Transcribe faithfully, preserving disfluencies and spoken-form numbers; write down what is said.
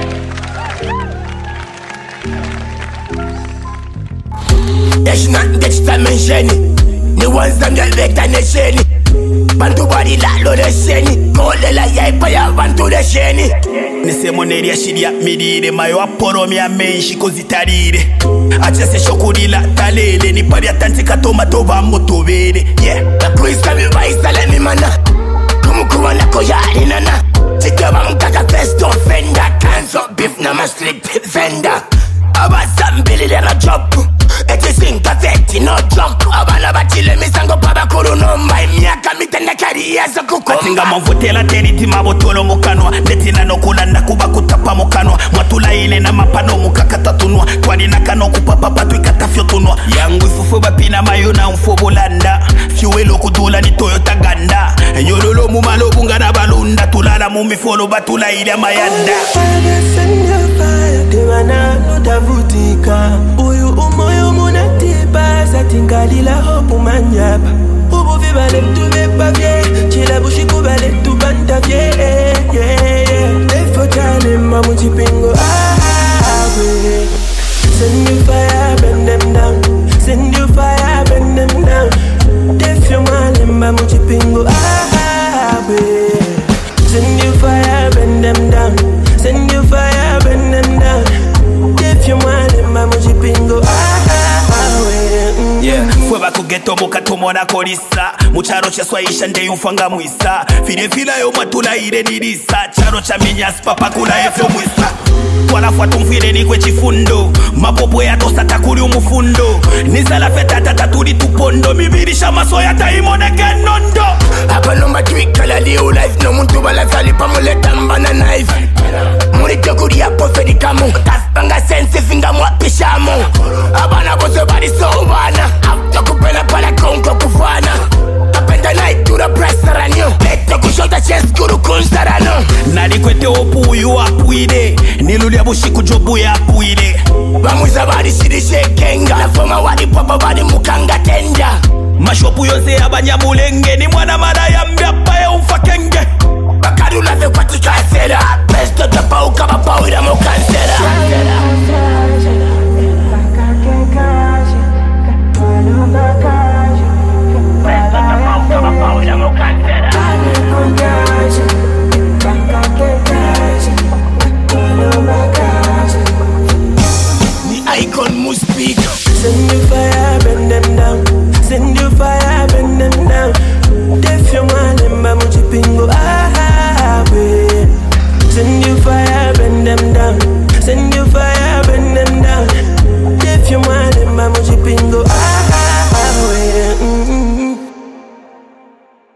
There's nothing that you can mention. The ones that get better than sheni. Bantu body la lo de sheni. Go le la yai pa ya bantu de sheni. Nise moneri ya shidi ya midire. Mayo aporo mi ya menshi kozitarire. Acha se shokuri la talele. Ni pari ya tantika tomato va moto vede. Yeah. Na kuisa mi vaisa le mi mana. Kumukuwa na koyari nana. Chika wa mkaka festo fenda. Cans up beef na ma sleep fender. Aba sambili le na job. Eti sinka feti no jump. Abana batile misango paba kuru no mbai. Miaka mitenda kari ya za kukumba. Atinga mvutela teriti mabotolo mukanwa. Netina no kulanda kuba kutapa mukanwa. Mwatula ile na mapano mukakata tunwa. Twani nakano kupapa patu ikatafyo tunwa. Yangu ifufu bapina mayo na mfobo landa. Fiuelo kudula ni Toyota Ganda. Nyololo mumalo bunga na balunda. Tulala mumifolo batula ile mayanda. Temana no tavutika. Uyu umoyo muna tipa. Satingalila hopu manyapa. Ubu vibale mtume pavye. Chila bushi kubale tubanta vye. Yeah, yeah. Defo chane mamu chipingo. Ah, we. Send you fire, bend them down. Send you fire, bend them down. Defo male mamu chipingo. Ah, we. Send you fire, bend them down. Send you fire, bend them down. If you want it, mama, you bingo. Ah, ah, ah, yeah. Fue bako geto muka tumona kolisa. Mucharo cha swaisha nde yufanga mwisa. Fide fila yo matula ire nirisa. Charo cha minyas papa kula efyo mwisa. Twala fuatu mfire ni kwe chifundo. Mapopo ya tosa takuri umufundo. Nizala feta tata turi tupondo. Mibirisha masoya taimone genondo. Hapa no matwika la liu life. No muntu wala sali pa muleta mbana knife. Muri tokuri ya pofedi kamu. Taspanga sense finga mwapishamu. Abana bozo bari so bana. After kupela pala konko kufana. Tapenda night to the press saranyo. Leto kushota chest kuru kunsarano. Nali kwete opu yu apuide. Niluli ya bushi kujobu ya apuide. Bamuza bari shiri shekenga. Na foma wadi papa badi mukanga tenda. Mashopu yose abanyamulenge. Ni mwana mara ya mbiapa ya umfakenge. Bakadula the patika sera. Pesto tapauka.